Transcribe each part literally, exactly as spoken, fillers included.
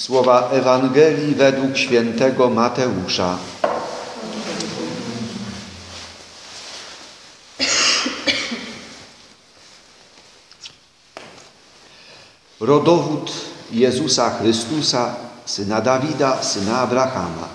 Słowa Ewangelii według świętego Mateusza. Rodowód Jezusa Chrystusa, syna Dawida, syna Abrahama.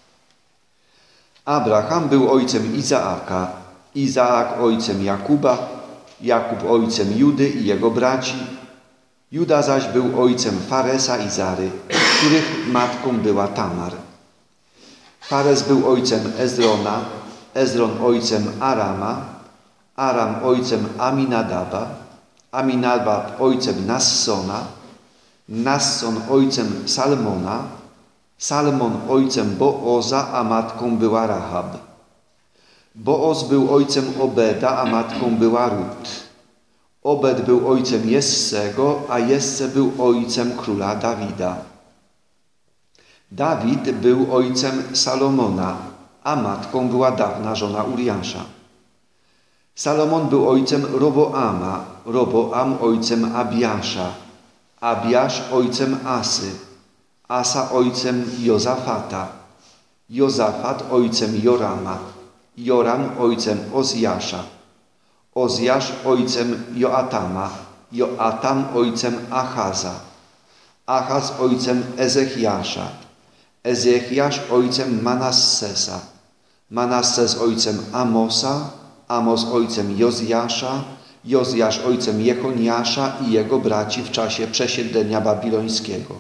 Abraham był ojcem Izaaka, Izaak ojcem Jakuba, Jakub ojcem Judy i jego braci. Juda zaś był ojcem Faresa i Zary, których matką była Tamar. Fares był ojcem Ezrona, Ezron ojcem Arama, Aram ojcem Aminadaba, Aminadab ojcem Nassona, Nasson ojcem Salmona, Salmon ojcem Booza, a matką była Rahab. Booz był ojcem Obeda, a matką była Rut. Obed był ojcem Jessego, a Jesse był ojcem króla Dawida. Dawid był ojcem Salomona, a matką była dawna żona Uriasza. Salomon był ojcem Roboama, Roboam ojcem Abiasza, Abiasz ojcem Asy, Asa ojcem Jozafata, Jozafat ojcem Jorama, Joram ojcem Ozjasza, Ozjasz ojcem Joatama, Joatam ojcem Achaza, Achaz ojcem Ezechiasza, Ezechiasz ojcem Manassesa, Manasses ojcem Amosa, Amos ojcem Jozjasza, Jozjasz ojcem Jechoniasza i jego braci w czasie przesiedlenia babilońskiego.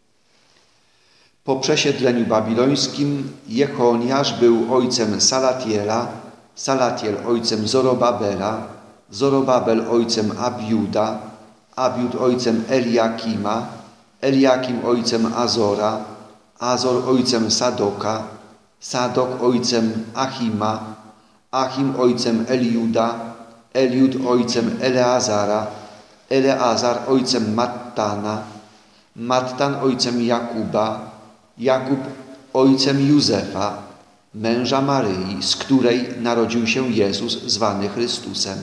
Po przesiedleniu babilońskim Jechoniasz był ojcem Salatiela, Salatiel ojcem Zorobabela, Zorobabel ojcem Abiuda, Abiud ojcem Eliakima, Eliakim ojcem Azora, Azor ojcem Sadoka, Sadok ojcem Achima, Achim ojcem Eliuda, Eliud ojcem Eleazara, Eleazar ojcem Mattana, Mattan ojcem Jakuba, Jakub ojcem Józefa, męża Maryi, z której narodził się Jezus zwany Chrystusem.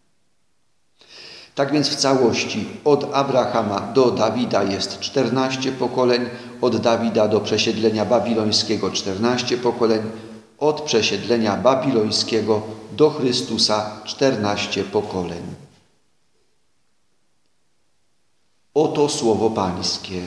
Tak więc w całości od Abrahama do Dawida jest czternaście pokoleń, od Dawida do przesiedlenia babilońskiego czternaście pokoleń, od przesiedlenia babilońskiego do Chrystusa czternaście pokoleń. Oto słowo Pańskie.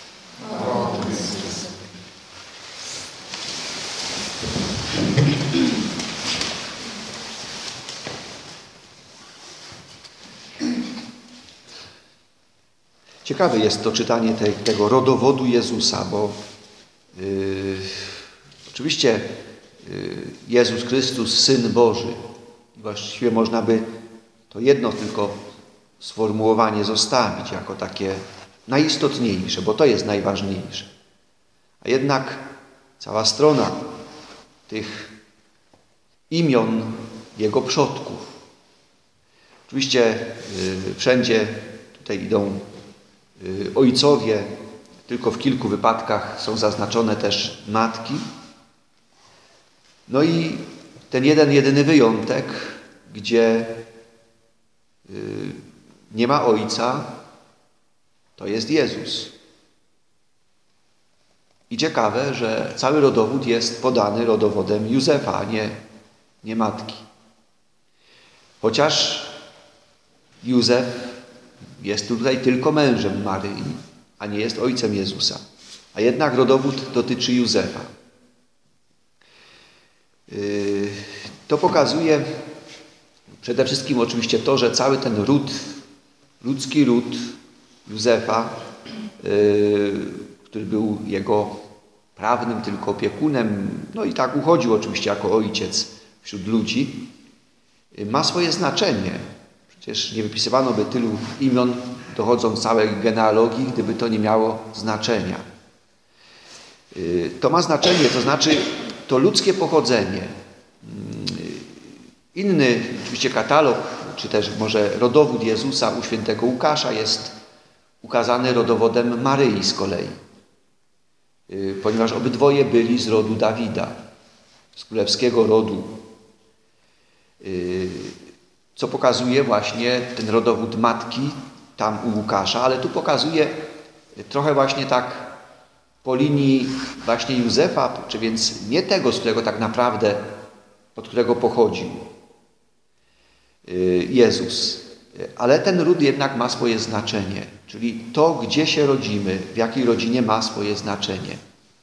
Ciekawe jest to czytanie te, tego rodowodu Jezusa, bo yy, oczywiście yy, Jezus Chrystus, Syn Boży, właściwie można by to jedno tylko sformułowanie zostawić jako takie najistotniejsze, bo to jest najważniejsze. A jednak cała strona tych imion Jego przodków. Oczywiście yy, wszędzie tutaj idą ojcowie, tylko w kilku wypadkach są zaznaczone też matki. No i ten jeden, jedyny wyjątek, gdzie nie ma ojca, to jest Jezus. I ciekawe, że cały rodowód jest podany rodowodem Józefa, a nie, nie matki. Chociaż Józef jest tutaj tylko mężem Maryi, a nie jest ojcem Jezusa. A jednak rodowód dotyczy Józefa. To pokazuje przede wszystkim oczywiście to, że cały ten ród, ludzki ród Józefa, który był jego prawnym tylko opiekunem, no i tak uchodził oczywiście jako ojciec wśród ludzi, ma swoje znaczenie. Przecież nie wypisywano by tylu imion dochodząc całej genealogii, gdyby to nie miało znaczenia. To ma znaczenie, to znaczy to ludzkie pochodzenie. Inny oczywiście katalog, czy też może rodowód Jezusa u świętego Łukasza jest ukazany rodowodem Maryi z kolei. Ponieważ obydwoje byli z rodu Dawida, z królewskiego rodu. Co pokazuje właśnie ten rodowód matki tam u Łukasza, ale tu pokazuje trochę właśnie tak po linii właśnie Józefa, czy więc nie tego, z którego tak naprawdę, od którego pochodził Jezus. Ale ten ród jednak ma swoje znaczenie, czyli to, gdzie się rodzimy, w jakiej rodzinie ma swoje znaczenie.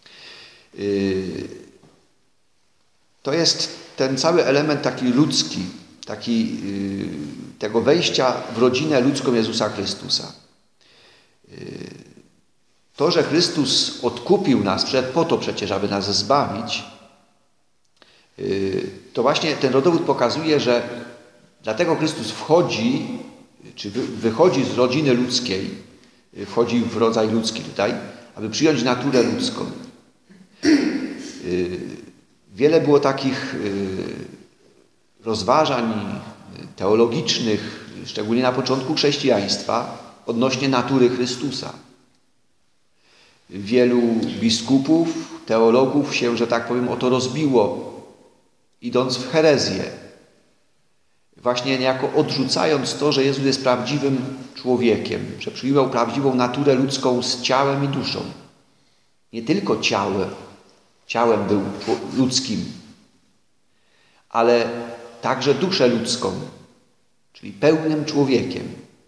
To jest ten cały element taki ludzki, taki, tego wejścia w rodzinę ludzką Jezusa Chrystusa. To, że Chrystus odkupił nas, przyszedł po to przecież, aby nas zbawić, to właśnie ten rodowód pokazuje, że dlatego Chrystus wchodzi, czy wychodzi z rodziny ludzkiej, wchodzi w rodzaj ludzki tutaj, aby przyjąć naturę ludzką. Wiele było takich rozważań teologicznych, szczególnie na początku chrześcijaństwa, odnośnie natury Chrystusa. Wielu biskupów, teologów się, że tak powiem, o to rozbiło, idąc w herezję. Właśnie niejako odrzucając to, że Jezus jest prawdziwym człowiekiem, że przyjął prawdziwą naturę ludzką z ciałem i duszą. Nie tylko ciałem, ciałem był ludzkim, ale także duszę ludzką, czyli pełnym człowiekiem.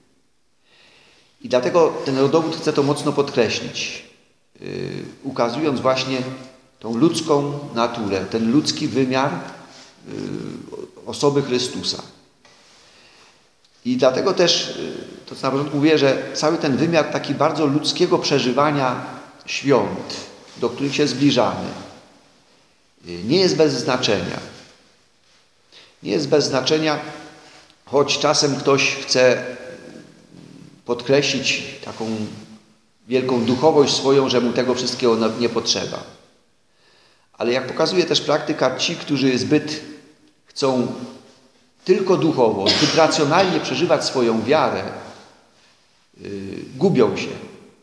I dlatego ten rodowód chce to mocno podkreślić, yy, ukazując właśnie tą ludzką naturę, ten ludzki wymiar yy, osoby Chrystusa. I dlatego też, to co na początku mówię, że cały ten wymiar taki bardzo ludzkiego przeżywania świąt, do których się zbliżamy, nie jest bez znaczenia. Nie jest bez znaczenia, choć czasem ktoś chce podkreślić taką wielką duchowość swoją, że mu tego wszystkiego nie potrzeba. Ale jak pokazuje też praktyka, ci, którzy zbyt chcą tylko duchowo, zbyt racjonalnie przeżywać swoją wiarę, yy, gubią się.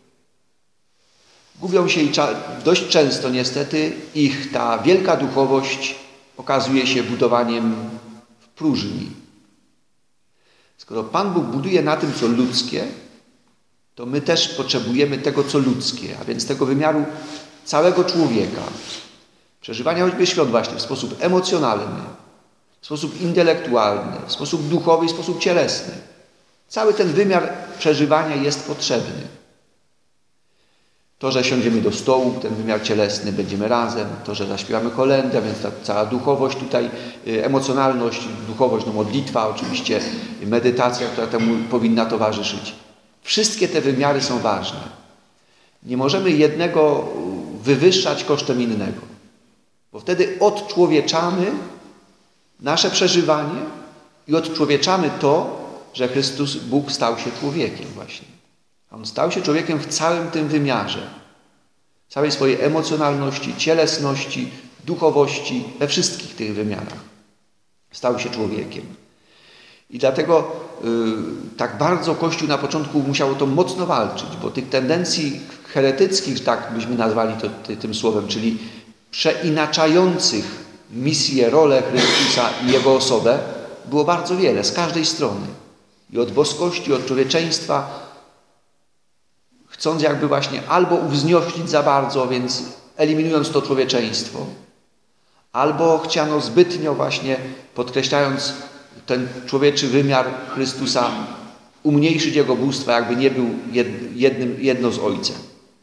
Gubią się i dość często niestety ich ta wielka duchowość okazuje się budowaniem w próżni. Skoro Pan Bóg buduje na tym, co ludzkie, to my też potrzebujemy tego, co ludzkie, a więc tego wymiaru całego człowieka. Przeżywania choćby świąt właśnie w sposób emocjonalny, w sposób intelektualny, w sposób duchowy i w sposób cielesny. Cały ten wymiar przeżywania jest potrzebny. To, że siądziemy do stołu, ten wymiar cielesny, będziemy razem, to, że zaśpiewamy kolędę, a więc ta cała duchowość tutaj, emocjonalność, duchowość, no modlitwa, oczywiście medytacja, która temu powinna towarzyszyć. Wszystkie te wymiary są ważne. Nie możemy jednego wywyższać kosztem innego, bo wtedy odczłowieczamy nasze przeżywanie i odczłowieczamy to, że Chrystus, Bóg stał się człowiekiem właśnie. On stał się człowiekiem w całym tym wymiarze. Całej swojej emocjonalności, cielesności, duchowości, we wszystkich tych wymiarach. Stał się człowiekiem. I dlatego yy, tak bardzo Kościół na początku musiał o to mocno walczyć, bo tych tendencji heretyckich, tak byśmy nazwali to ty, tym słowem, czyli przeinaczających misję, rolę Chrystusa i Jego osobę, było bardzo wiele, z każdej strony. I od boskości, od człowieczeństwa, chcąc jakby właśnie albo uwznioślić za bardzo, więc eliminując to człowieczeństwo, albo chciano zbytnio właśnie, podkreślając ten człowieczy wymiar Chrystusa, umniejszyć Jego bóstwa, jakby nie był jednym, jedno z Ojcem.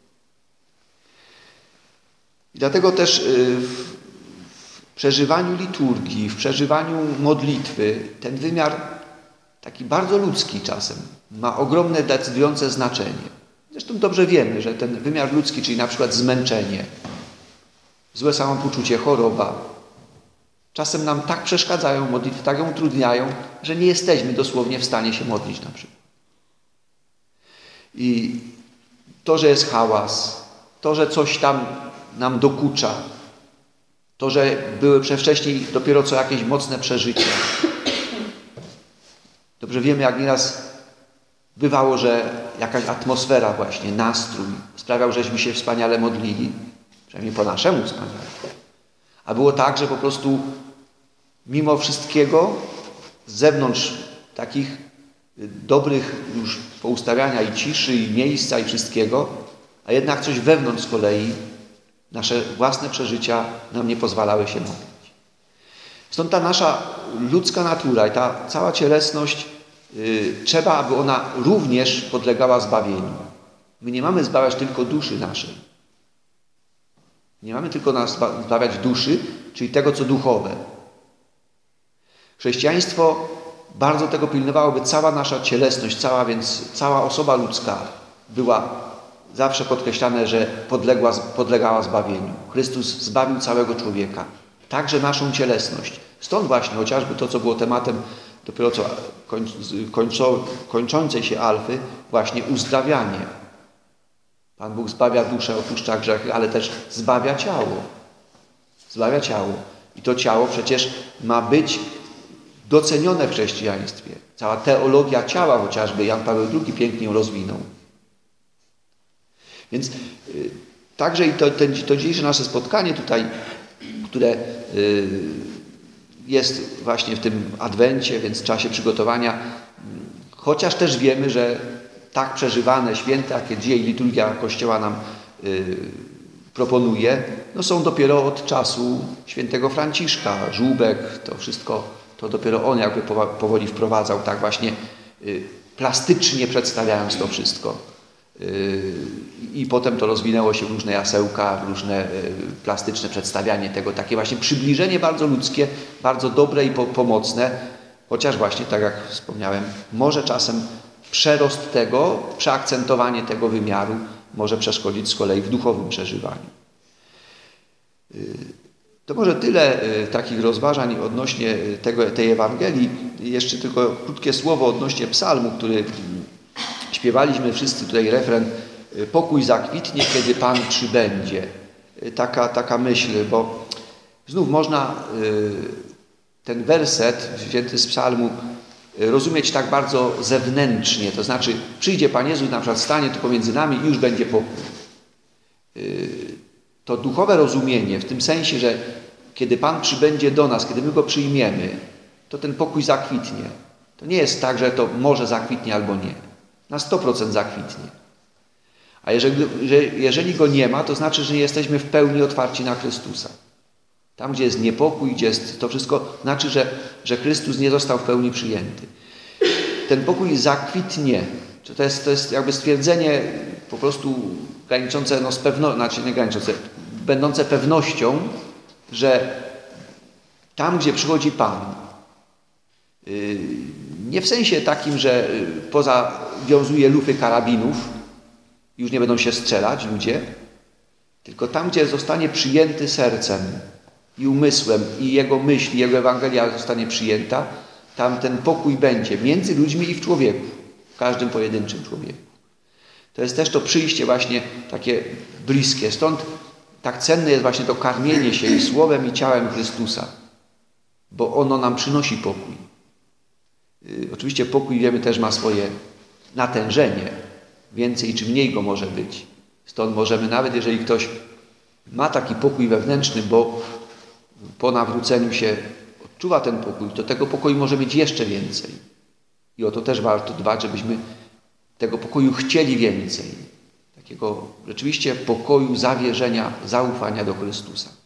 I dlatego też w przeżywaniu liturgii, w przeżywaniu modlitwy, ten wymiar taki bardzo ludzki czasem ma ogromne, decydujące znaczenie. Zresztą dobrze wiemy, że ten wymiar ludzki, czyli na przykład zmęczenie, złe samopoczucie, choroba, czasem nam tak przeszkadzają modlitwy, tak ją utrudniają, że nie jesteśmy dosłownie w stanie się modlić na przykład. I to, że jest hałas, to, że coś tam nam dokucza, to, że były wcześniej dopiero co jakieś mocne przeżycia. Dobrze wiemy, jak nieraz bywało, że jakaś atmosfera właśnie, nastrój sprawiał, żeśmy się wspaniale modlili, przynajmniej po naszemu wspaniale. A było tak, że po prostu mimo wszystkiego z zewnątrz takich dobrych już poustawiania i ciszy, i miejsca, i wszystkiego, A jednak coś wewnątrz z kolei, nasze własne przeżycia nam nie pozwalały się modlić. Stąd ta nasza ludzka natura i ta cała cielesność, yy, trzeba, aby ona również podlegała zbawieniu. My nie mamy zbawiać tylko duszy naszej. Nie mamy tylko nas zbawiać duszy, czyli tego, co duchowe. Chrześcijaństwo bardzo tego pilnowało, by cała nasza cielesność, cała, więc cała osoba ludzka była zawsze podkreślane, że podległa, podlegała zbawieniu. Chrystus zbawił całego człowieka, także naszą cielesność. Stąd właśnie chociażby to, co było tematem dopiero co końco, kończącej się Alfy, właśnie uzdrawianie. Pan Bóg zbawia duszę, opuszcza grzechy, ale też zbawia ciało. Zbawia ciało. I to ciało przecież ma być docenione w chrześcijaństwie. Cała teologia ciała chociażby Jan Paweł drugi pięknie ją rozwinął. Więc y, także i to, ten, to dzisiejsze nasze spotkanie tutaj, które y, jest właśnie w tym Adwencie, więc w czasie przygotowania, y, chociaż też wiemy, że tak przeżywane święta, jakie dzisiaj liturgia Kościoła nam y, proponuje, no są dopiero od czasu świętego Franciszka. Żółbek, to wszystko, to dopiero on jakby powoli wprowadzał, tak właśnie y, plastycznie przedstawiając to wszystko. Y, I potem to rozwinęło się w różne jasełka, w różne y, plastyczne przedstawianie tego, takie właśnie przybliżenie bardzo ludzkie, bardzo dobre i po, pomocne, chociaż właśnie, tak jak wspomniałem, może czasem przerost tego, przeakcentowanie tego wymiaru może przeszkodzić z kolei w duchowym przeżywaniu. To może tyle takich rozważań odnośnie tego, tej Ewangelii. Jeszcze tylko krótkie słowo odnośnie psalmu, który śpiewaliśmy wszyscy tutaj refren: pokój zakwitnie, kiedy Pan przybędzie. Taka, taka myśl, bo znów można ten werset wzięty z psalmu rozumieć tak bardzo zewnętrznie, to znaczy przyjdzie Pan Jezus, na przykład stanie tu pomiędzy nami i już będzie pokój. To duchowe rozumienie w tym sensie, że kiedy Pan przybędzie do nas, kiedy my Go przyjmiemy, to ten pokój zakwitnie. To nie jest tak, że to może zakwitnie albo nie. Na sto procent zakwitnie. A jeżeli, jeżeli Go nie ma, to znaczy, że nie jesteśmy w pełni otwarci na Chrystusa. Tam, gdzie jest niepokój, gdzie jest to wszystko, znaczy, że, że Chrystus nie został w pełni przyjęty. Ten pokój zakwitnie. To jest, to jest jakby stwierdzenie po prostu graniczące no z pewnością, znaczy nie graniczące, będące pewnością, że tam, gdzie przychodzi Pan, yy, nie w sensie takim, że pozawiązuje lufy karabinów, już nie będą się strzelać ludzie, tylko tam, gdzie zostanie przyjęty sercem i umysłem, i jego myśl, i jego Ewangelia zostanie przyjęta, tam ten pokój będzie między ludźmi i w człowieku, w każdym pojedynczym człowieku. To jest też to przyjście właśnie takie bliskie. Stąd tak cenne jest właśnie to karmienie się i słowem, i ciałem Chrystusa, bo ono nam przynosi pokój. Yy, oczywiście pokój, wiemy, też ma swoje natężenie. Więcej czy mniej go może być. Stąd możemy, nawet jeżeli ktoś ma taki pokój wewnętrzny, bo po nawróceniu się odczuwa ten pokój, to tego pokoju może być jeszcze więcej. I o to też warto dbać, żebyśmy tego pokoju chcieli więcej. Takiego rzeczywiście pokoju, zawierzenia, zaufania do Chrystusa.